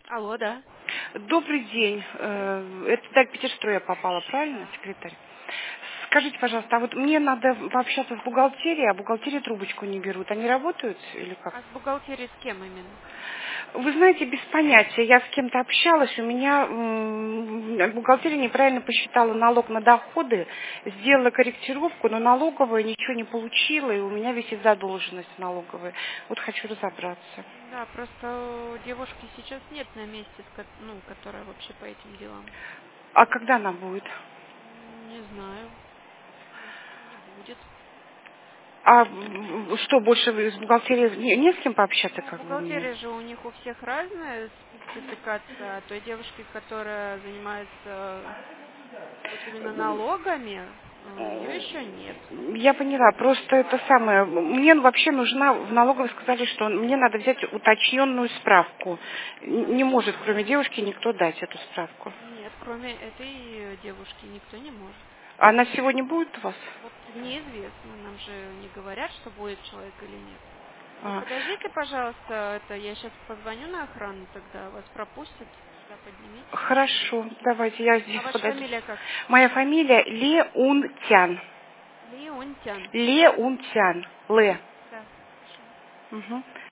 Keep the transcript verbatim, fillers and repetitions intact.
Алло, да. Добрый день. Э, Это Даль Петерстрой я попала, правильно, секретарь? Скажите, пожалуйста, а вот мне надо пообщаться с бухгалтерией, а бухгалтерия трубочку не берут. Они работают или как? А с бухгалтерией с кем именно? Вы знаете, без понятия. Я с кем-то общалась, у меня м, бухгалтерия неправильно посчитала налог на доходы, сделала корректировку, но налоговая ничего не получила, и у меня висит задолженность налоговая. Вот хочу разобраться. Да, просто у девушки сейчас нет на месте, с ко- ну, которая вообще по этим делам. А когда она будет? М, Не знаю, может и не будет. А м, что, больше вы с бухгалтерией не, не с кем пообщаться, Ну, как бы мне? бухгалтерия же у них у всех разная спецификация. А той девушки, которая занимается вот именно налогами, э, ее еще нет. Я поняла, просто это самое, мне вообще нужна, в налоговой сказали, что мне надо взять уточненную справку. Н- Не может, кроме девушки, никто дать эту справку. Нет, кроме этой девушки никто не может. А она сегодня будет у вас? Вот неизвестно, нам же не говорят, что будет человек или нет. Вы А, подождите, пожалуйста, это я сейчас позвоню на охрану, тогда вас пропустят, сюда поднимитесь. хорошо, давайте, я А здесь ваша подойду. фамилия как? Моя фамилия Леунтян. Леонтян. Леунтян. Ле. Да, хорошо. Угу.